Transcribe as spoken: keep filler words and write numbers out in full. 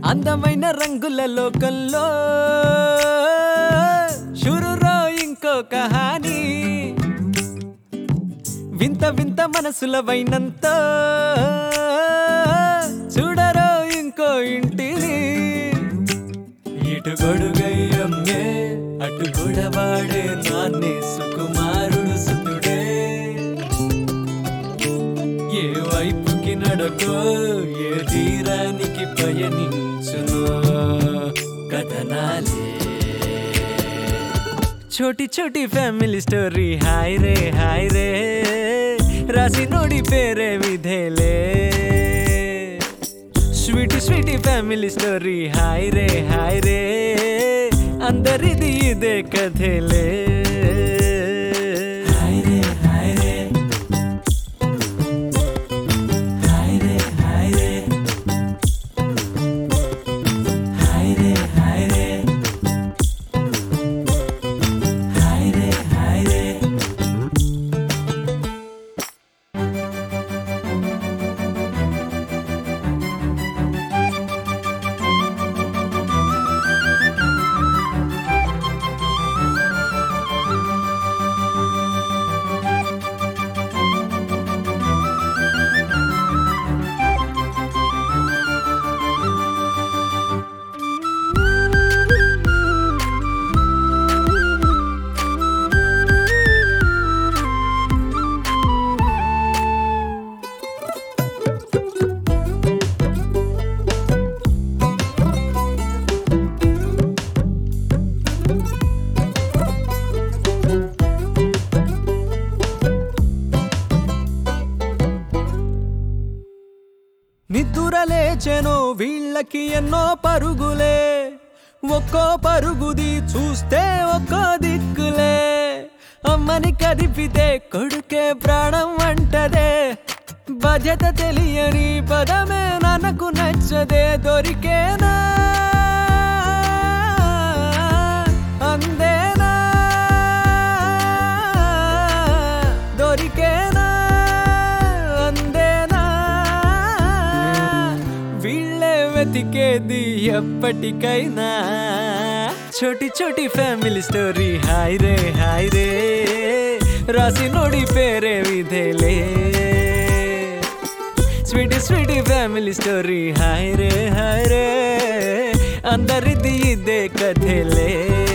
అందమైన రంగుల లోకంలో షురురో ఇంకో కహాని వింత వింత మనసుల వైనంత చూడరో ఇంకో ఇంటిని ఇటు గొడుగయ్యమ్మే అటు గొడవాడే నాన్నే సుకుమారుడు సుతుడే ఏ వైపుకి నడకో ఏ తీరానికి పయనించునో కథనాలే छोटी छोटी फैमिली स्टोरी हाय रे हाय रे राशि नोड़ी पेरे विधेले sweety sweety family story hi रे हाय रे अंदर इदी इदे कथेले हाय रे हाय रे हाय रे हाय रे हाय रे हाय रे నిద్దురలేచెనో వీళ్ళకి ఎన్నో పరుగులే ఒక్కో పరుగుది చూస్తే ఒక్కో దిక్కులే అమ్మని కదిపితే కొడుకే ప్రాణం అంటదే బాధ్యత తెలియని పదమే నాన్నకు నచ్చదే దొరికేనా అందేనా దొరికేనా వెతికేది ఎప్పటికైనా छोटी छोटी फैमिली स्टोरी हाय रे हाय रे राशि नोड़ी पेरे विधेले sweety sweety family story hi रे हाय रे अंदर इदी इदे कथेले